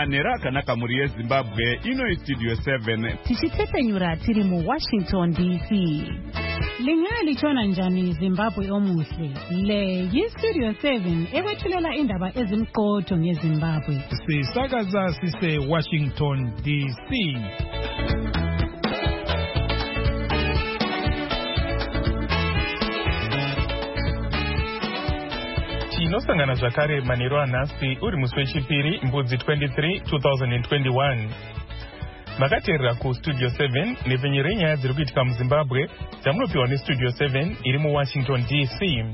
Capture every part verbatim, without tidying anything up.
manera kanaka muri yeZimbabwe ino studio seven tichitepenyura tiri mu Washington D C. Lingali chona njani Zimbabwe omuhle. Le yi studio seven ewethulela indaba ezimqotho ngeZimbabwe. Sisakaza sise Washington D C. Tinosangana zvakare manheru anhasi uri musi wechipiri mbudzi twenty-three twenty twenty-one. Makateerera ku Studio seven nepenyero yenyaya dziri kuitika muZimbabwe dzamunopiwa neStudio seven iri muWashington D C.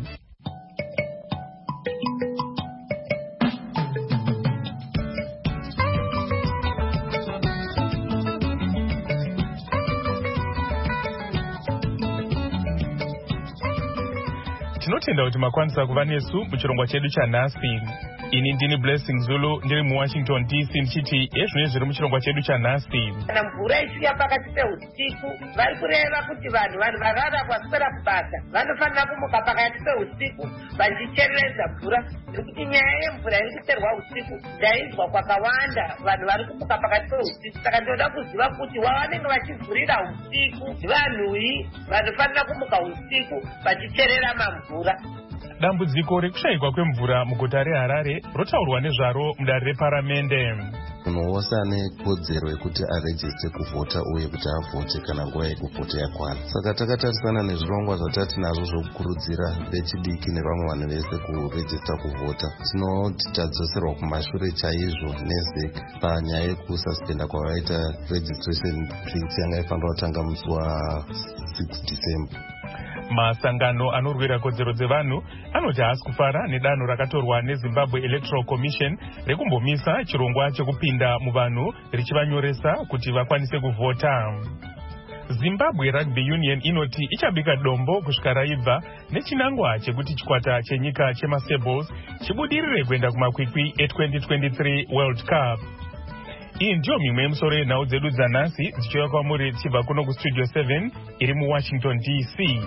Tinotenda kuti makwanisa kuva nesu muchirongwa chedu chanhasi. Ini ndini Blessing Zulu ndiri muWashington D C ndichiti ezvino zviri muchirongwa chedu chanhasi. Kana mvura isvika pakati peusiku vari kureva kuti vanhu vanhu varara kwaswera kubasa vanofanira kumuka pakati peusiku vachicherereza mvura nekuti nyaya yemvura iri kucherwa usiku ndainzwa kwakawanda vanhu vari kumuka pakati peusiku. Saka ndoda kuziva kuti wavanenge vachivhurira usiku vanhuyi vanofanira kumuka usiku vachicherera mamvura. Dambudziko rekushayikwa kwemvura muguta reHarare rotaurwa nezvaro mudare reparamende. Munhu wose ane kodzero yekuti arejiste kuvhota uye kuti avhote kana nguva yekuvhota yakwana. Saka takatarisana nezvirongwa zvatati nazvo zvokukurudzira vechidiki nevamwe vanhu vese kurejista kuvhota. Tinoti tadzoserwa kumashure chaizvo nezek panyaya yekususpenda kwavaita registration plate yanga ifanira kutanga musi wa-six December. Masangano anorwira kodzero dzevanhu anoti haasi kufara nedanho rakatorwa neZimbabwe Electoral Commission rekumbomisa chirongwa chekupinda muvanhu richivanyoresa kuti vakwanise kuvhota. Zimbabwe Rugby Union inoti ichabika dombo kusvika raibva nechinangwa chekuti chikwata chenyika chemaSables chibudirire kuenda kumakwikwi e-twenty twenty-three World Cup. Iyi ndiyo mimwe yemusoro yenhau dzedu dzanhasi dzichiuya kwamuri tichibva kuno kuStudio seven iri muWashington D C.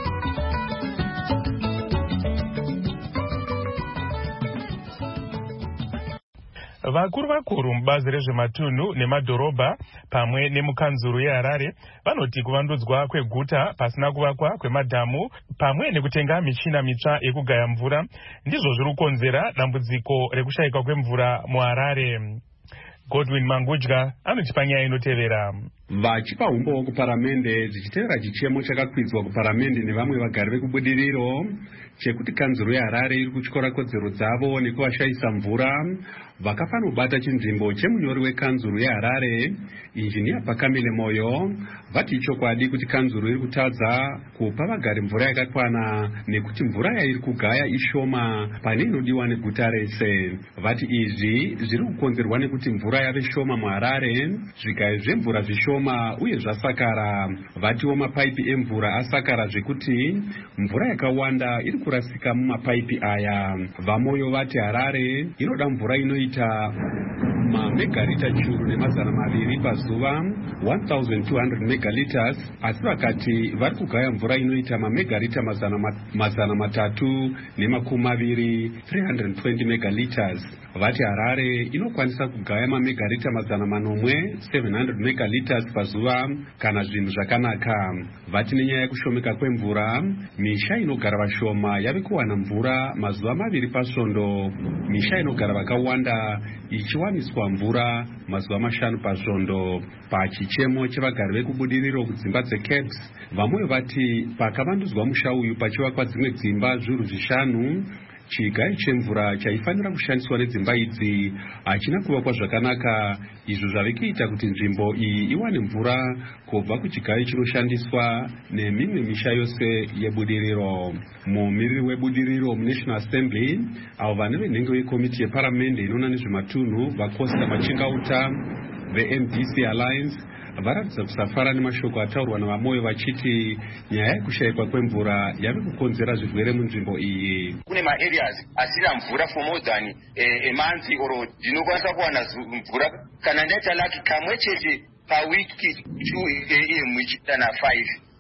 Vakuru vakuru mubazi rezvematunhu nemadhorobha pamwe nemukanzuru yeHarare vanoti kuvandudzwa kweguta pasina kuvakwa kwemadhamu pamwe nekutenga michina mitsva yekugaya mvura ndizvo zviri kukonzera dambudziko rekushayikwa kwemvura muHarare. Godwin Mangudya anotipa nyaya inotevera. Vachipa umbo kuparamende dzichitevera chichemo chakakwidzwa kuparamende nevamwe vagari vekubudiriro chekuti kanzuro yeHarare iri kutyora kodzero dzavo nekuvashayisa mvura, vakafanobata chinzvimbo chemunyori wekanzuro yeHarare injiniya Pakamile Moyo vati chokwadi kuti kanzuro iri kutadza kupa vagari mvura yakakwana nekuti mvura yairi kugaya ishoma pane inodiwa neguta rese. Vati izvi zviri kukonzerwa nekuti mvura yave shoma muHarare, zvigayo zvemvura zvishoma uye zvasakara. Vatiwo mapaipi emvura asakara zvekuti mvura yakawanda iri kurasika mumapaipi aya. Vamoyo vati Harare inoda mvura inoita mamegarita churu nemazana maviri pazuva one thousand two hundred megaliters, asi vakati vari kugaya mvura inoita mamegarita mazana, mazana matatu nemakumi maviri three hundred twenty megaliters. Vati Harare inokwanisa kugaya mamegarita mazana manomwe seven hundred megaliters pazuva kana zvinhu zvakanaka. Vati nenyaya yekushomeka kwemvura, misha inogara vashoma yave kuwana mvura mazuva maviri pasvondo, misha inogara vakawanda ichiwaniswa mvura mazuva mashanu pasvondo. Pachichemo chevagari vekubudiriro kudzimba dzeCabs, vamwe vati pakavandudzwa musha uyu pachivakwa dzimwe dzimba zviuru zvishanu, chigayo chemvura chaifanira kushandiswa nedzimba idzi hachina kuvakwa zvakanaka, izvo zvave kuita kuti nzvimbo iyi iwane mvura kubva kuchigayo chinoshandiswa nemimwe misha yose yebudiriro. Mumiriri webudiriro muNational Assembly avo vane venhengo yekomiti yeparamende inoona nezvematunhu vaCosta Machingauta veM D C Alliance varatidza kusafara nemashoko ataurwa navamoyo vachiti nyaya yekushayikwa kwemvura yave kukonzera zvirwere munzvimbo iyi. Kune maareas asina mvura for more than a month or ndinokwanisa kuwana mvura kana ndaita laki kamwe chete pawiki two a m ichiita na five.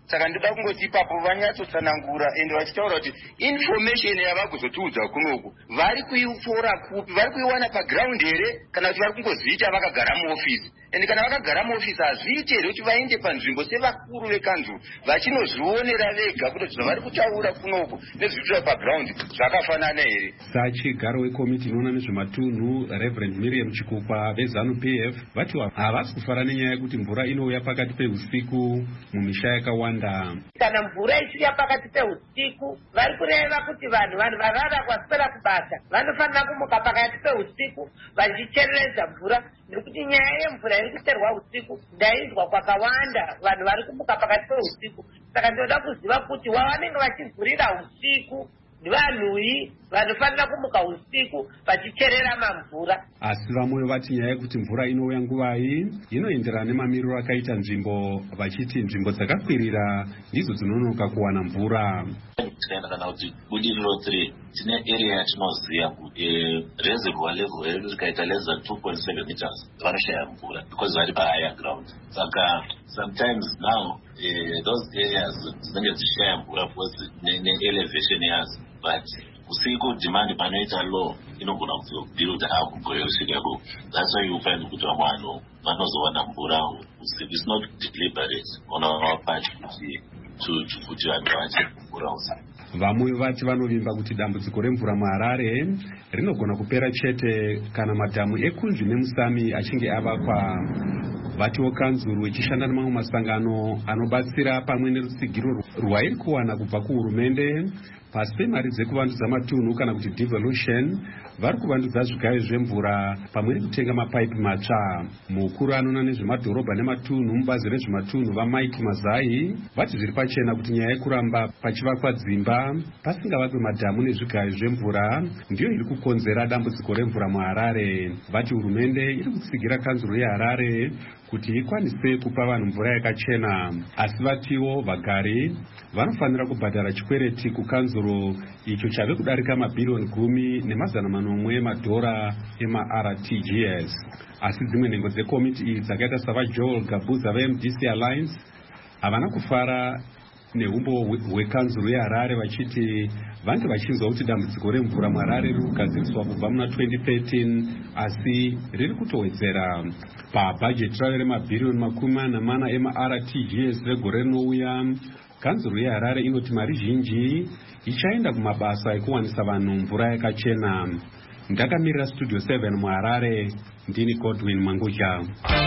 saka ndoda kungoti ipapo vanyatsotsanangura ende vachitaura kuti information yavakuzotiudza kunoku vari kuifora kupi, vari kuiwana paground here kana kuti vari kungozviita vakagara muofisi. Ende kana vakagara muofisi hazviiti here kuti vaende panzvimbo sevakuru vekanzuru vachinozvionera vega kuti zvino vari kutaura kunoku nezviriitika paground zvakafanana here. Sachigaro wekomiti inoona nezvematunhu Reverend Miriam Chikupa veZANU P F vati havasi kufara nenyaya yekuti mvura inouya pakati peusiku mumisha yakawanda. Kana mvura ichiuya pakati peusiku vari kureva kuti vanhu vanhu varara kwaswera kubasa vanofanira kumuka pakati peusiku vachicherereza mvura, nekuti nyaya yemvura iri kucherwa usiku ndainzwa kwakawanda vanhu vari kumuka pakati peusiku. Saka ndinoda kuziva kuti wavanenge vachivhurira usiku vanhui vanofanira kumuka usiku vachicherera mamvura. Asi vamwe vati nyaya yekuti mvura inouya nguvai inoenderana nemamiriro akaita nzvimbo, vachiti nzvimbo dzakakwirira ndidzo dzinonoka kuwana mvura. Tikaenda kana kuti budiriro three tine area yatinoziva kuti reservoir level yedu ikaita less than two point seven meters vanoshaya mvura because vari pahigher ground. Saka sometimes now uh, those areas dzinenge dzichishaya mvura because ne-elevation yadzo, but usiku demand panoita low inogona kubuild up kugoyosvikako. That's why you find kuti vamwe vanhu vanozowana mvura usiku. It's not deliberate on our part kuti kuti vanhu vache mvura usiku. Vamwe vati vanovimba kuti dambudziko remvura muHarare rinogona kupera chete kana madhamu eKunzvi neMusami achinge avakwa. Vatiwo kanzuru ichishanda nemamwe masangano anobatsira pamwe nerutsigiro rwairi kuwana kubva kuhurumende pasi pemari dzekuvandudza matunhu kana kuti devolution, vari kuvandudza zvigayo zvemvura pamwe nekutenga mapaipi matsva. Mukuru anoona nezvemadhorobha nematunhu mubazi rezvematunhu vaMike Mazai vati zviri pachena kuti nyaya yekuramba pachivakwa dzimba pasingavakwe madhamu nezvigayo zvemvura ndiyo iri kukonzera dambudziko remvura muHarare. Vati hurumende iri kutsigira kanzuru yeHarare kuti ikwanise kupa vanhu mvura yakachena, asi vatiwo vagari vanofanira kubhadhara chikwereti kukanzuro icho chave kudarika mabhirioni gumi nemazana manomwe emadhora ema-R T G S. Asi dzimwe nhengo dzekomiti iyi dzakaita savaJoel Gabuza veM D C Alliance havana kufara neumbo hwekanzuro yeHarare vachiti vange vachinzwa kuti dambudziko remvura muHarare riri kugadziriswa kubva muna twenty thirteen asi riri kutowedzera. Pabhajeti rave remabhirioni makumi mana mana ema-R T G S regore rinouya, kanzuro yeHarare inoti mari zhinji ichaenda kumabasa ekuwanisa vanhu mvura yakachena. Ndakamirira Studio seven muHarare, ndini Godwin Manguja.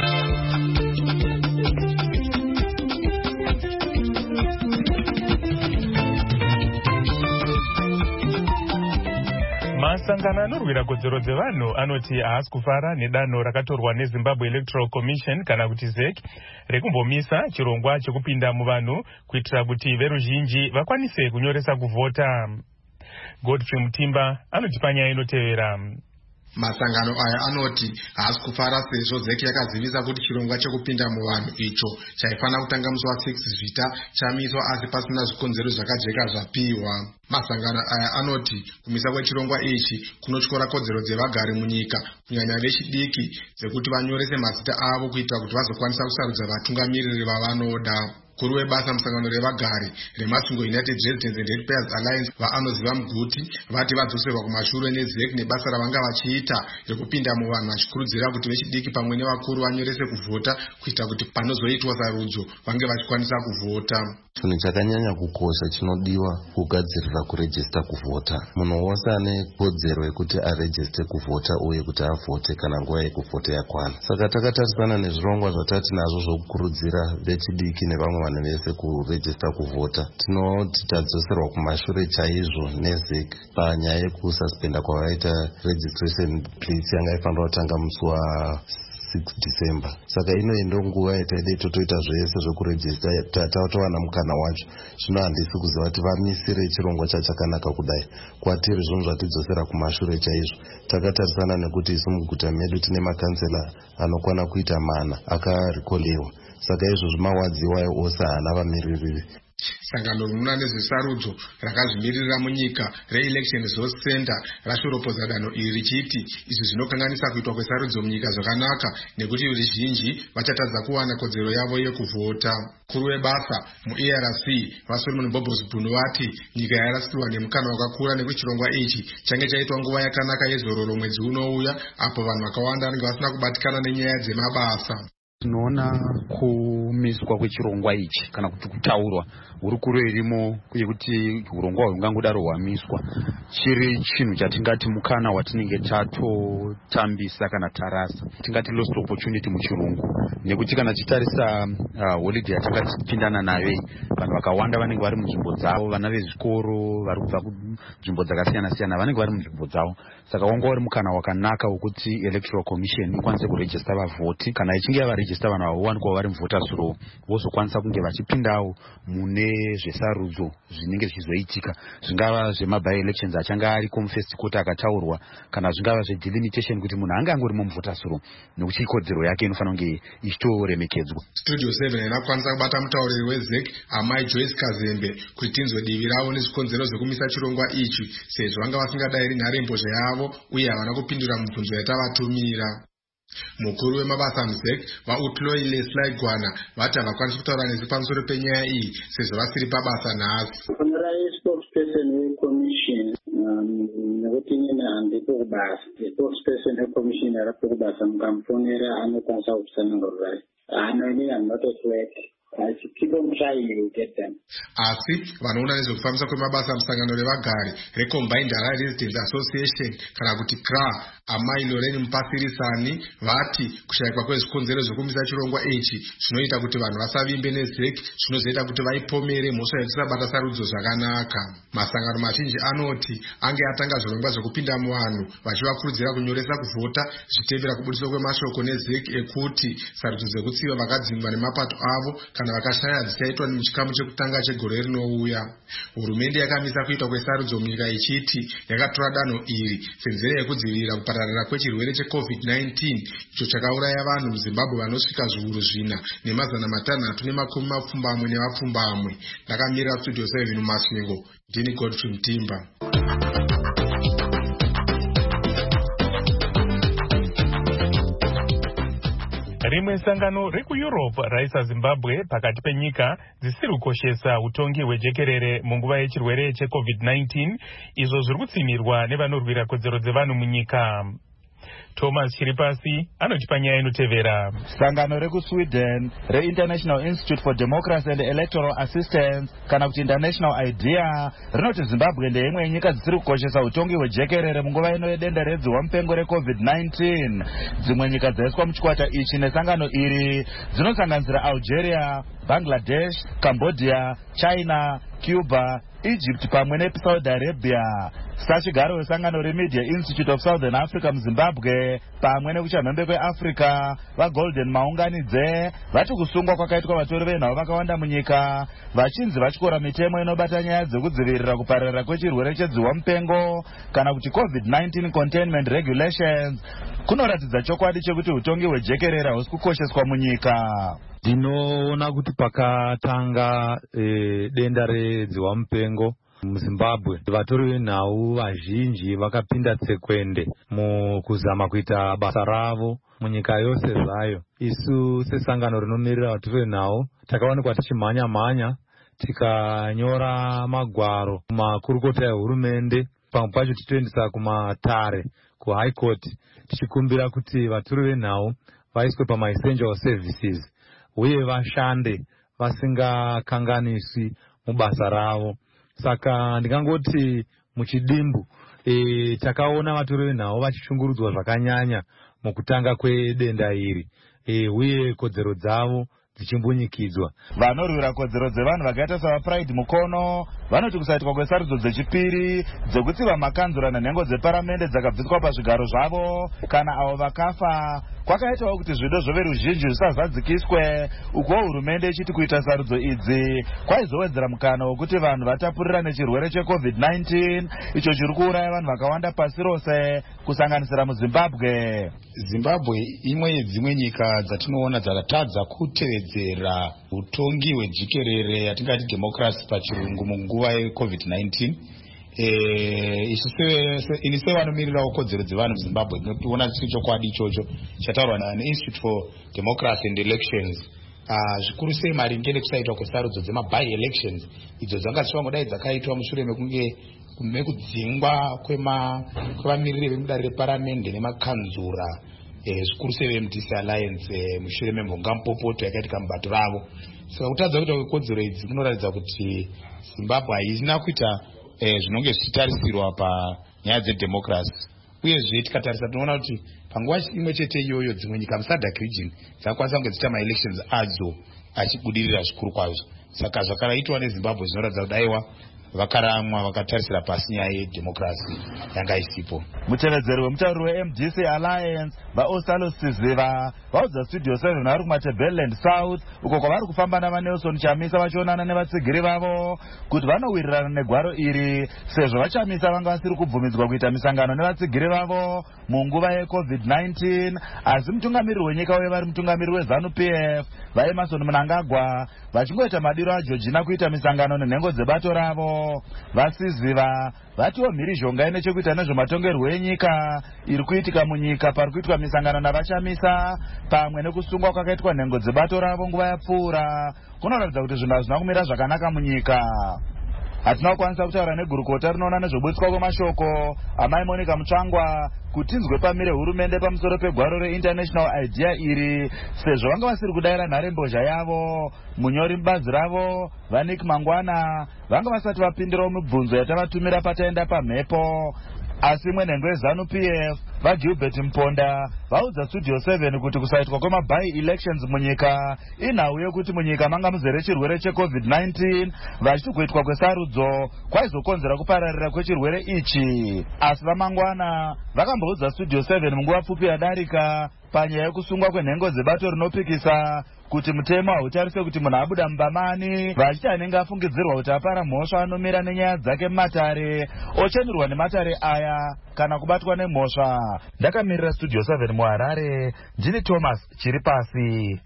Masangano anorwira kodzero dzevanhu anoti haasi kufara nedanho rakatorwa neZimbabwe Electoral Commission kana kuti Z E C rekumbomisa chirongwa chekupinda muvanhu kuitira kuti veruzhinji vakwanise kunyoresa kuvhota. Godfrey Mutimba anoti panyaya inotevera. Masangano aya anoti haasi kufara sezvo Z E C yakazivisa kuti chirongwa chekupinda muvanhu icho chaifanira kutanga musi wa six zvita chamiswa asi pasina zvikonzero zvakajeka zvapiwa. Masangano aya anoti kumisa kwechirongwa ichi kunotyora kodzero dzevagari munyika kunyanya vechidiki dzekuti vanyorese mazita avo kuitira kuti vazokwanisa kusarudza vatungamiriri vavanoda. Mukuru webasa musangano revagari remasvingo United Residents and Ratepayers Alliance vaanoziva Mguti vati vadzoserwa kumashure neZ E C nebasa ravanga vachiita rekupinda muvanhu vachikurudzira kuti vechidiki pamwe nevakuru vanyorese kuvhota kuita kuti panozoitwa sarudzo vange vachikwanisa kuvhota. Chinhu chakanyanya kukosha chinodiwa kugadzirira kurejista kuvhota. Munhu wose ane kodzero yekuti arejiste kuvhota uye kuti avhote kana nguva yekuvhota yakwana. Saka takatarisana nezvirongwa zvatati nazvo zvokukurudzira vechidiki nevamwe vanhu vese kurejista kuvhota. Tinoti tadzoserwa kumashure chaizvo neZ E C panyaya yekususpenda kwavaita registration please yanga ifanira kutanga musi wa six December. Saka ino ndo nguva yataide totoita zvese zvokurejista tatawana mukana wacho. Zvino handisi kuziva kuti vamisire chirongwa chachakanaka kudai. Kwatiri zvinhu zvatidzosera kumashure chaizvo. Takatarisana nekuti isu muguta medu tine makansela anokwana kuita mana akarikolewa. Saka izvozvo mawadzi wayo ose haana vamiriri. sangano rinoona nezvesarudzo rakazvimirira munyika reElection Resource Center rashoropodza danho iri richiti izvi zvinokanganisa kuitwa kwesarudzo munyika zvakanaka nekuti ruzhinji vachatadza kuwana kodzero yavo yekuvhota. Mukuru webasa muE R C vaSolomon Bobos Bunu vati nyika yarasirwa nemukana wakakura nekuti chirongwa ichi change chaitwa nguva yakanaka yezororo mwedzi unouya apo vanhu vakawanda vanenge vasina kubatikana nenyaya dzemabasa. Tinoona kumiswa kwechirongwa ichi kana kuti kutaurwa hurukuro irimo yekuti urongwa hungangodaro hwamiswa chiri chinhu chatingati mukana watinenge tatotambisa kana tarasa, tingati lost opportunity muchirungu, nekuti kana tichitarisa uh, holiday yatakapindana nayo iyi, vanhu vakawanda vanenge vari munzvimbo dzavo, vana vezvikoro vari kubva kunzvimbo dzakasiyana siyana vanenge vari munzvimbo dzavo, saka wanga uri mukana wakanaka wekuti electoral commission ikwanise kuregister vavhoti. Kana ichinge yavaregister vanhu vavowanikwa vari muvoters row vozokwanisa kunge vachipindawo mune zvesarudzo zvinenge zvichizoitika, zvingava zvemaby elections achanga ariko mufirst court akataurwa, kana zvingava zvedelimitation kuti munhu anga angorimo muvoters row, nekuti ikodzero yake inofanira kunge ichitoremekedzwa. Studio seven inakwanisa kubata mutauriri weZEC Amai Joyce Kazembe kuti tinzwe divi ravo nezvikonzero zvekumisa chirongwa ichi, sezvo vanga vasingadayiri nharembozha yavo uye havana kupindura mibvunzo yatavatumira. Mukuru wemabasa muZEC vaUtloyi Leslie Gwana vati havakwanisi kutaura nesi pamusoro penyaya iyi sezvo vasiri pabasa nhasi. Spokesperson weCommission nekuti nini handipo kubasa, spokesperson weCommission aripo kubasa, mukamufonera anokwanisa kutsanangurira. Ano inini I'm not at work. I keep on trying to get them. Asi vanoona nezvekufambisa kwemabasa musangano revagari reCombined Harare Residents Association kana kuti C R A, Amai Lorraine Mpasirisani vati kushayikwa kwezvikonzero zvekumisa chirongwa ichi zvinoita kuti vanhu vasavimbe neZEC, zvinozoita kuti vaipomere mhosva yekusabata sarudzo zvakanaka. Masangano mazhinji anoti ange atanga zvirongwa zvekupinda muvanhu vachivakurudzira kunyoresa kuvhota zvichitevera kubudiswa kwemashoko neZEC ekuti sarudzo dzekutsiva vakadzingwa nemapato avo kana vakashaya dzichaitwa muchikamu chekutanga chegore rinouya. Hurumende yakamisa kuitwa kwesarudzo munyika ichiti yakatora danho iri senzira yekudzivirira kupararira kwechirwere checovid nineteen icho chakauraya vanhu muZimbabwe vanosvika zviuru zvina nemazana matanhatu nemakumi mapfumbamwe nevapfumbamwe. Ndakamirira Studio seven muMasvingo, ndini Godfrey Mtimba. Rimwe sangano rekuEurope raisa Zimbabwe pakati penyika dzisiri kukoshesa utongi hwejekerere munguva yechirwere checovid nineteen, izvo zviri kutsimirwa nevanorwira kodzero dzevanhu munyika. Thomas Chiripasi anotipa nyaya inotevera. Sangano rekuSweden reInternational Institute for Democracy and Electoral Assistance kana kuti International IDEA rinoti Zimbabwe ndeimwe yenyika dzisiri kukoshesa utongi hwejekerere munguva ino yedenda redziwa mupengo recovid nineteen. Dzimwe nyika dzaiswa muchikwata ichi nesangano iri dzinosanganisira Algeria, Bangladesh, Cambodia, China, Cuba, Egypt pamwe neSaudi Arabia. Sachigaro wesangano reMedia Institute of Southern Africa muZimbabwe pamwe nekuchamhembe kweAfrica vaGolden Maunganidze vati kusungwa kwakaitwa vatori venhau vakawanda munyika vachinzi vachikora mitemo inobata nyaya dzekudzivirira kupararira kwechirwere chedziwa mupengo kana kuti covid nineteen containment regulations kunoratidza chokwadi chekuti utongi hwejekerera husi kukosheswa munyika. Ndinoona kuti pakatanga e, denda redziwa mupengo muZimbabwe vatori venhau vazhinji vakapinda tsekwende mukuzama kuita basa ravo munyika yose zvayo. Isu sesangano rinomirira vatori venhau takaonekwa tichimhanya mhanya tikanyora magwaro kumakurukota ehurumende, pamwe pacho tichiendesa kumatare kuHigh Court tichikumbira kuti vatori venhau vaiswe pamaessential services uye vashande vasingakanganisi mubasa ravo. Saka ndingangoti muchidimbu e, takaona vatori venhau vachishungurudzwa zvakanyanya mukutanga kwedenda iri e, uye kodzero dzavo dzichimbunyikidzwa. Vanorwira kodzero dzevanhu vakaita savaPride Mukono vanoti kusaitwa kwesarudzo dzechipiri dzekutsiva makanzura nenhengo dzeparamende dzakabviswa pazvigaro zvavo kana avo vakafa kwakaitawo kuti zvido zvoveruzhinji zvisazadzikiswe, uko hurumende ichiti kuita sarudzo idzi kwaizowedzera mukana wekuti vanhu vatapurira nechirwere checovid nineteen icho chiri kuuraya vanhu vakawanda pasi rose kusanganisira muZimbabwe. Zimbabwe imwe yedzimwe nyika dzatinoona dzakatadza kutevedza kuwedzera utongi hwejikerere yatingati democracy pachirungu munguva yecovid nineteen. ini sevanomirirawo kodzero dzevanhu muzimbabwe tinoona chiri chokwadi ichocho chataurwa neinstitute for democracy and elections. zvikuru sei maringe nekusaitwa kwesarudzo dzemaby elections idzo dzanga dzichangodai dzakaitwa mushure mekunge mekudzingwa kwevamiriri vemudare reparamende nemakanzura zvikuru sei veMD C Alliance mushure memhongampopoto yakaitika mubato ravo. Saka kutadza kuita kwekodzero idzi kunoratidza kuti Zimbabwe haisina kuita zvinonge zvichitarisirwa panyaya dzedemocracy. Uyezve tikatarisa tinoona kuti panguva imwe chete iyoyo dzimwe nyika musadc region dzakwanisa kunge dziita maelections adzo achibudirira zvikuru kwazvo. Saka zvakaraitwa neZimbabwe zvinoratidza kuti aiwa vakaramwa vakatarisira pasi nyaya yedemocracy yanga isipo. Mutevedzeri wemutauriri weMD C Alliance vaOsalo Siziva vaudza Studio seven vari kuMatabeleland South uko kwavari kufamba navaNelson Chamisa vachionana nevatsigiri vavo kuti vanowirirana negwaro iri sezvo vaChamisa vanga vasiri kubvumidzwa kuita misangano nevatsigiri vavo munguva yecovid nineteen. Asi mutungamiriri wenyika uye vari mutungamiriri weZanu P F vaEmerson Mnangagwa vachingoita madiro aJorgina kuita misangano nenhengo dzebato ravo. Vasiziva vatiwo mhirizhonga ine chekuita nezvematongerwo enyika iri kuitika munyika pari kuitwa misangano navaChamisa pamwe nekusungwa kwakaitwa nhengo dzebato ravo nguva yapfuura kunoratidza kuti zvinhu hazvina kumira zvakanaka munyika. Hatina kukwanisa kutaura negurukota rinoona nezvobutswa kwemashoko amai Monica Mutsvangwa kuti inzwe pamire hurumende pamusoro pegwaro reInternational Idea iri sezvo vanga vasiri kudayira nharembozha yavo. Munyori mubazi ravo vaNick Mangwana vanga vasati vapindirawo mibvunzo yatavatumira pataenda pamhepo. Asi imwe nhengo yeZanu P F vaGilbert Mponda vaudza Studio seven kuti kusaitwa kwemaby elections munyika inhau yekuti munyika manga muzere chirwere checovid nineteen vachiti kuitwa kwesarudzo kwaizokonzera kupararira kwechirwere ichi. Asi vaMangwana vakamboudza Studio seven munguva pfupi yadarika panyaya yekusungwa kwenhengo dzebato rinopikisa kuti mutemo hautarise kuti munhu abuda mubamani vachiti anenge afungidzirwa kuti apara mhosva anomira nenyaya dzake mumatare ochenurwa nematare aya kana kubatwa nemhosva. Ndakamirira Studio seven muHarare ndini Thomas chiri pasi.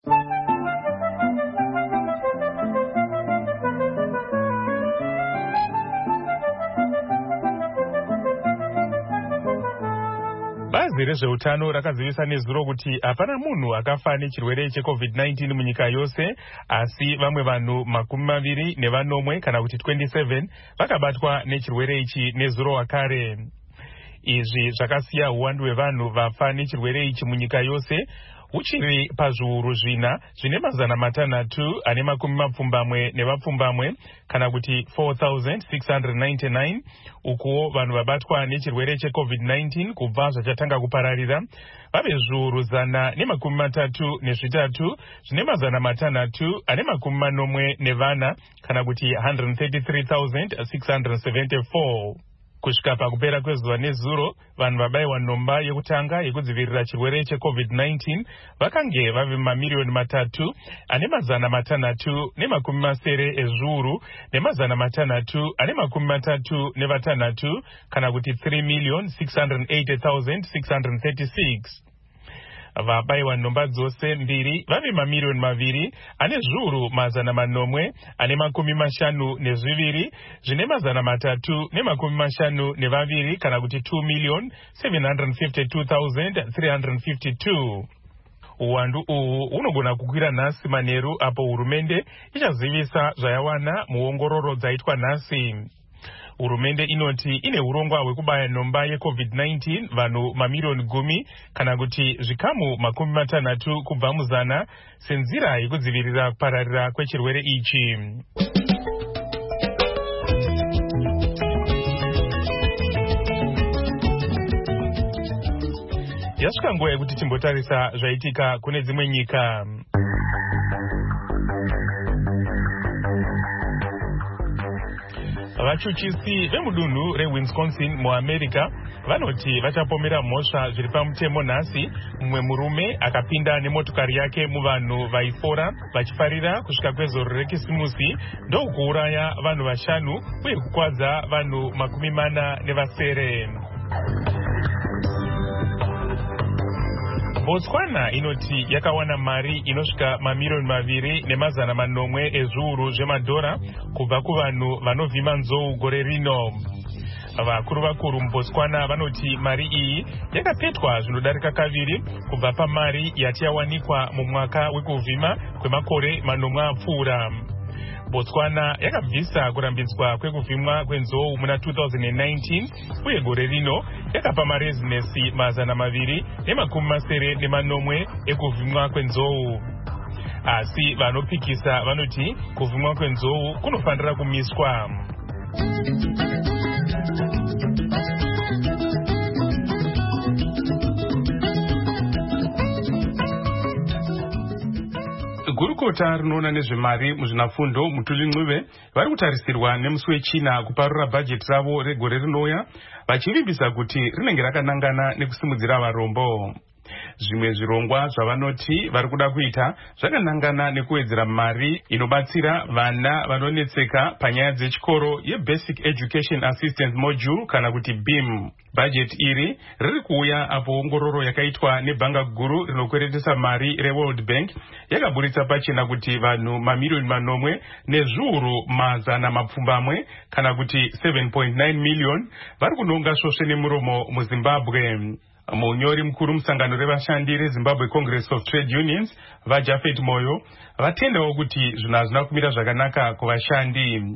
Bazi rezveutano rakazivisa nezuro kuti hapana munhu akafa nechirwere checovid nineteen munyika yose, asi vamwe vanhu makumi maviri nevanomwe kana kuti twenty-seven vakabatwa nechirwere ichi nezuro wakare. Izvi zvakasiya uwandu hwevanhu vafa nechirwere ichi munyika yose uchiri pazviuru zvina zvine mazana matanhatu ane makumi mapfumbamwe nevapfumbamwe kana kuti four thousand six hundred ninety-nine. Ukuwo vanhu vabatwa nechirwere checovid nineteen kubva zvachatanga kupararira vave zviuru zana nemakumi matatu nezvitatu zvine mazana matanhatu ane makumi manomwe nevana kana kuti one hundred thirty-three thousand six hundred seventy-four. Kusvika pakupera kwezuva nezuro vanhu vabayiwa nhomba yekutanga yekudzivirira chirwere checovid nineteen vakange vave mamiliyoni matatu ane mazana matanhatu nemakumi masere ezviuru nemazana matanhatu ane makumi matatu nevatanhatu kana kuti three million six hundred eighty thousand six hundred thirty-six. Vabayiwa nhomba dzose mbiri vave mamiliyoni maviri ane zviuru mazana manomwe ane makumi mashanu nezviviri zvine mazana matatu nemakumi mashanu nevaviri kana kuti two million seven hundred fifty-two thousand three hundred fifty-two. Uwandu uhu unogona kukwira nhasi manheru apo hurumende ichazivisa zvayawana muongororo dzaitwa nhasi. Hurumende inoti ine urongwa hwekubaya nhomba yecovid nineteen vanhu mamiliyoni gumi kana kuti zvikamu makumi matanhatu kubva muzana senzira yekudzivirira kupararira kwechirwere ichi. Yasvika nguva yekuti timbotarisa zvaitika kune dzimwe nyika. Vachuchisi vemudunhu reWisconsin muAmerica vanoti vachapomera mhosva zviri pamutemo nhasi mumwe murume akapinda nemotokari yake muvanhu vaifora vachifarira kusvika kwezoro rekisimusi ndokuuraya vanhu vashanu uye kukwadza vanhu makumi mana nevasere. Botswana inoti yakawana mari inosvika mamiliyoni maviri nemazana manomwe ezviuru zvemadhora kubva kuvanhu vanovhima nzou gore rino. Vakuru vakuru muBotswana vanoti mari iyi yakapetwa zvinodarika kaviri kubva pamari yati yawanikwa mumwaka wekuvhima kwemakore manomwe apfuura. Botswana yakabvisa kurambidzwa kwekuvhimwa kwenzou muna two thousand nineteen uye gore rino yakapa marezinesi mazana maviri nemakumi masere nemanomwe ekuvhimwa kwenzou. Asi vanopikisa vanoti kuvhimwa kwenzou kunofanira kumiswa. Gurukota rinoona nezvemari muzvinafundo Mutuli Ncube vari kutarisirwa nemusi wechina kuparura bhajeti ravo regore rinouya, vachivimbisa kuti rinenge rakanangana nekusimudzira varombo. Zvimwe zvirongwa zvavanoti vari kuda kuita zvakanangana nekuwedzera mari inobatsira vana vanonetseka panyaya dzechikoro yeBasic Education Assistance Module kana kuti B I M. Bhajeti iri riri kuuya apo ongororo yakaitwa nebhanga guru rinokweretesa mari reWorld Bank yakaburitsa pachena kuti vanhu mamiliyoni manomwe nezviuru mazana mapfumbamwe kana kuti seven point nine million vari kunonga svosve nemuromo muZimbabwe. Munyori mukuru musangano revashandi reZimbabwe Congress of Trade Unions vaJafet Moyo vatendawo kuti zvinhu hazvina kumira zvakanaka kuvashandi.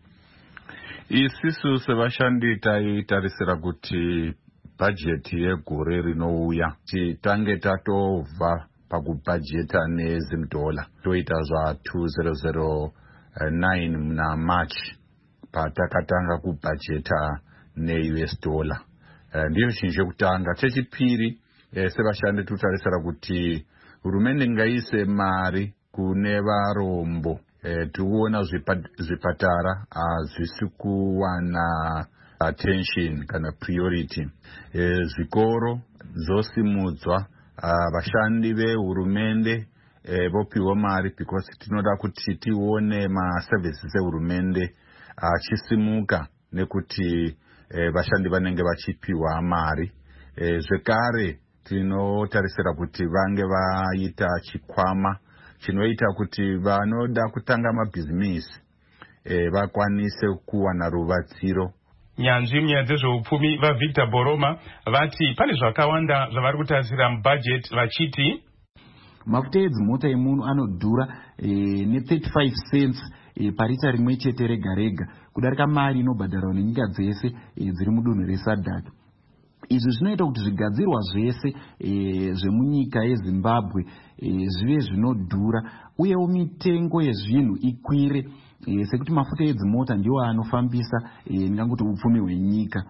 Isisu sevashandi taitarisira kuti bhajeti yegore rinouya titange tatobva pakubhajeta nezimdola toita zva two thousand nine muna March patakatanga kubhajeta neU S dollar. Ndiyo chinhu chekutanga. Chechipiri sevashandi tutarisira kuti hurumende ngaise mari kune varombo. Tikuona zvipatara hazvisi kuwana attention kana priority. Zvikoro zosimudzwa, vashandi vehurumende vopiwa mari because tinoda kuti tione maservices ehurumende achisimuka nekuti vashandi vanenge vachipiwa mari. Zvekare tinotarisira kuti vange vaita chikwama chinoita kuti vanoda kutanga mabhizinisi vakwanise kuwana rubatsiro. Nyanzvi munyaya dzezveupfumi vaVictor Boroma vati pane zvakawanda zvavari kutarisira mubhajeti vachiti mafuta edzimota emunhu anodhura ne thirty-five cents parita rimwe chete rega rega kudarika mari inobhadharwa nenyika dzese dziri mudunhu reSADC. Izvi zvinoita kuti zvigadzirwa zvese zvemunyika yeZimbabwe zvive zvinodhura uyewo mitengo yezvinhu ikwire sekuti mafuta edzimota ndiwo anofambisa ndingangoti upfumi hwenyika.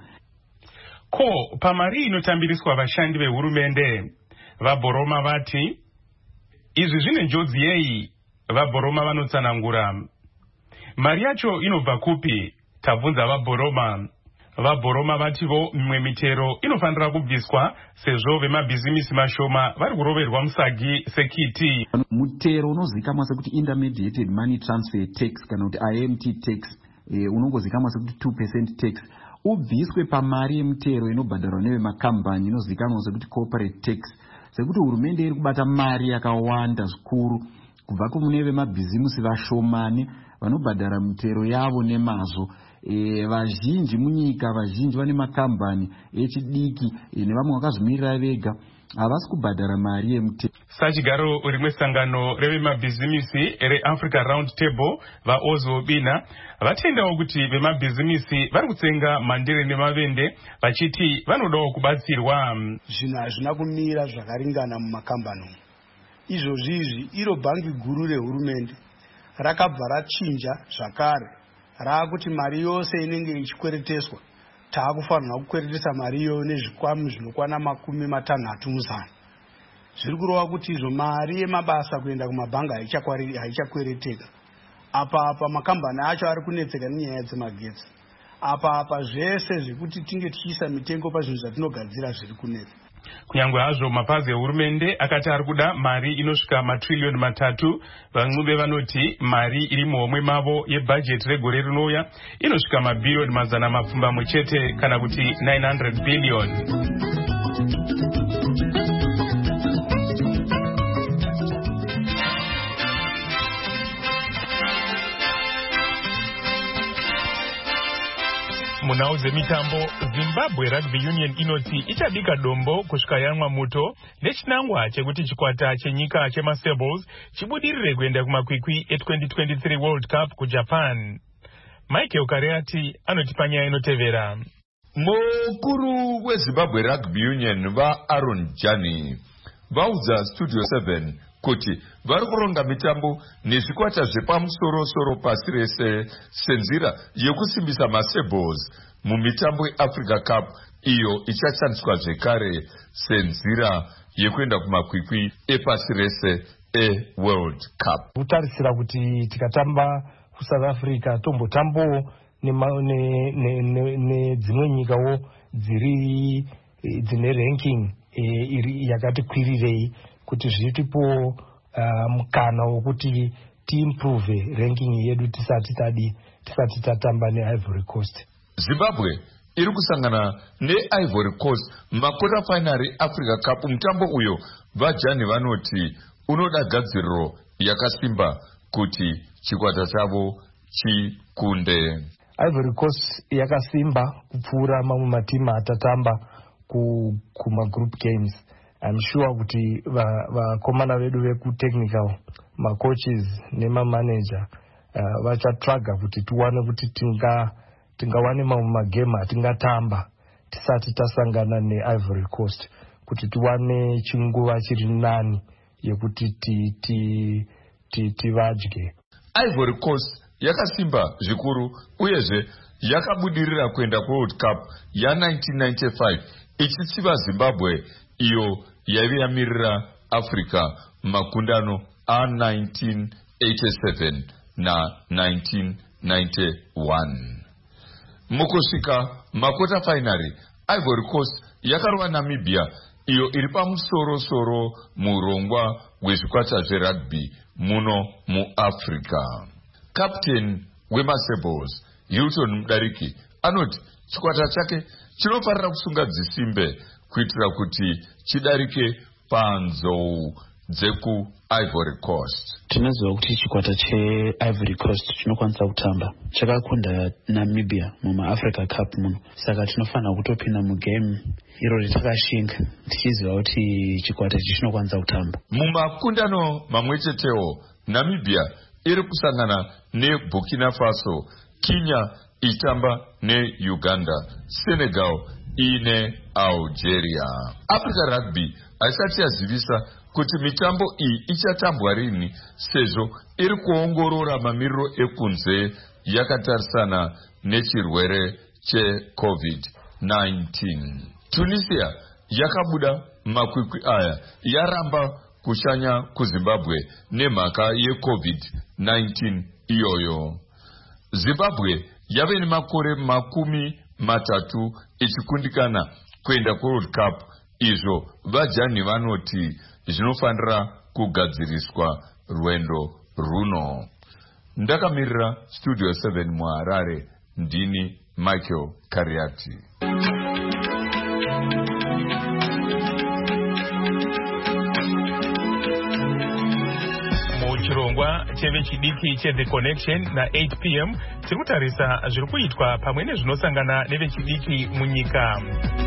Ko pamari inotambiriswa vashandi vehurumende vaBoroma vati izvi zvine njodzi yei? VaBoroma vanotsanangura mari yacho inobva kupi? Tabvunza vaBoroma. VaBoroma vativo mimwe mitero inofanira kubviswa sezvo vemabhizimisi mashoma vari kuroverwa musagi sekiti. Mutero unozikamwa sekuti intermediated money transfer tax kana kuti I M T tax unongozikamwa sekuti two percent tax ubviswe pamari yemutero inobhadharwa nevemakambani inozikamwa sekuti corporate tax, sekuti hurumende iri kubata mari yakawanda zvikuru kubva kumune vemabhizimisi vashomani vanobhadhara mutero yavo nemazvo. E, vazhinji munyika vazhinji vane makambani echidiki e, nevamwe vakazvimirira vega havasi kubhadhara mari yemutero. Sachigaro rimwe sangano revemabhizimisi reAfrica Round Table vaOzwo Bina vatendawo kuti vemabhizimisi vari kutsenga mandire nemavende vachiti vanodawo kubatsirwa. Zvinhu hazvina kumira zvakaringana mumakambani. Izvozvizvi iro bhangi guru rehurumende rakabva rachinja zvakare raakuti mari yose inenge ichikwereteswa taakufanirwa kukweretesa mari iyo nezvikwamu zvinokwana makumi matanhatu muzana. Zviri kurova kuti izvo mari yemabasa kuenda kumabhanga haichakwereteka. Apa apa makambani acho ari kunetseka nenyaya dzemagetsi. Apa apa zvese zvekuti tinge tichiisa mitengo pazvinhu zvatinogadzira zviri kunetsa. Kunyangwe hazvo mapazi ehurumende akati ari kuda mari inosvika matrilioni matatu, vaNcube vanoti mari iri muhomwe mavo yebhajeti regore rinouya inosvika mabhirioni mazana mapfumbamwe chete kana kuti nine hundred billion. Munau dzemitambo, Zimbabwe Rugby Union inoti ichabika dombo kusvika yanwa muto nechinangwa chekuti chikwata chenyika chemaSables chibudirire kuenda kumakwikwi e-twenty twenty-three World Cup kuJapan. Michael Kariati anoti panyaya inotevera. Mukuru weZimbabwe Rugby Union vaAaron Jani vaudza Studio seven kuti vari kuronga mitambo nezvikwata zvepamusoro-soro pasi rese senzira yekusimbisa maSables mumitambo yeAfrica Cup iyo ichashandiswa zvekare senzira yekuenda kumakwikwi epasi rese eWorld Cup. Kutarisira kuti tikatamba kuSouth Africa tombotambo nedzimwe nyikawo dziri dzine ranking iri yakati kwirirei kuti zvitipo mukana wokuti tiimprove ranking yedu tisati tadi tisati tatamba neIvory Coast. Zimbabwe iri kusangana neIvory Coast makota final eAfrica Cup. Mutambo uyo vajani vanoti unoda gadziriro yakasimba kuti chikwata chavo chikunde. Ivory Coast yakasimba kupfuura mamwe matimu atatamba kuma group games. I'm sure kuti vakomana va vedu vekutechnical macoaches nemamanager uh, vachatraga kuti tiwane kuti tinga tingawane mamwe magame atingatamba tisati tasangana neIvory Coast kuti tiwane chinguva chiri nani yekuti ti ti ti tivadye. Ivory Coast yakasimba zvikuru uyezve yakabudirira kuenda kuWorld Cup ya nineteen ninety-five ichisiva Zimbabwe iyo yaive yamirira Africa makundano a nineteen eighty-seven na nineteen ninety-one. Mukusvika makota finary Ivory Coast yakarova Namibia iyo iri pamusoro-soro murongwa wezvikwata zverugby muno muAfrica. Captain wemaSables Hilton Mudariki anoti chikwata chake chinofanira kusunga dzisimbe kuitira kuti chidarike panzou dzeku Ivory Coast. Tinoziva kuti chikwata cheIvory Coast chinokwanisa kutamba chakakunda Namibia mumaAfrica Cup muno, saka tinofanira kutopinda mugame iro ritakashinga tichiziva kuti chikwata ichi chinokwanisa kutamba. Mumakundano mamwechetewo Namibia iri kusangana neBurkina Faso, Kenya itamba neUganda, Senegal ine Algeria. Africa Rugby haisati yazivisa kuti mitambo iyi ichatambwa rini sezvo iri kuongorora mamiriro ekunze yakatarisana nechirwere cheCovid nineteen. Tunisia yakabuda makwikwi aya yaramba kushanya kuZimbabwe nemhaka yeCovid nineteen iyoyo. Zimbabwe yave nemakore makumi matatu ichikundikana kuenda kuWorld Cup, izvo vajani vanoti zvinofanira kugadziriswa rwendo runo. Ndakamirira Studio seven muHarare, ndini Michael Kariati. Chirongwa chevechidiki cheThe Connection na eight p m tiri kutarisa zviri kuitwa pamwe nezvinosangana nevechidiki munyika.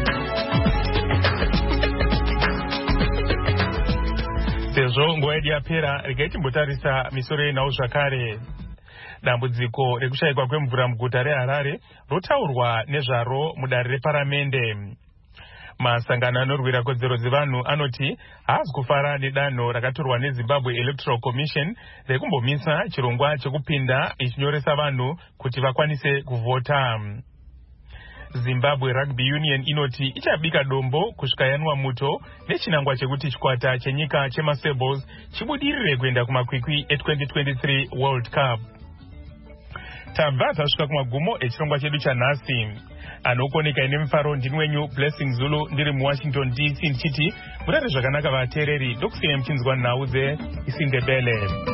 Sezvo nguva yedu yapera, regai timbotarisa misoro yenhau zvakare. Dambudziko rekushayikwa kwemvura muguta reHarare rotaurwa nezvaro mudare reparamende. Masangano anorwira kodzero dzevanhu anoti haasi kufara nedanho rakatorwa neZimbabwe Electoral Commission rekumbomisa chirongwa chekupinda ichinyoresa vanhu kuti vakwanise kuvhota. Zimbabwe Rugby Union inoti ichabika dombo kusvika yanwa muto nechinangwa chekuti chikwata chenyika chemaSables chibudirire kuenda kumakwikwi e-twenty twenty-three World Cup. Tabva tasvika kumagumo echirongwa chedu chanhasi. Anokoneka ine mufaro ndini wenyu Blessing Zulu ndiri muWashington D C ndichiti murare zvakanaka vateereri, ndokusiyai muchinzwa nhau dzeIsindebele.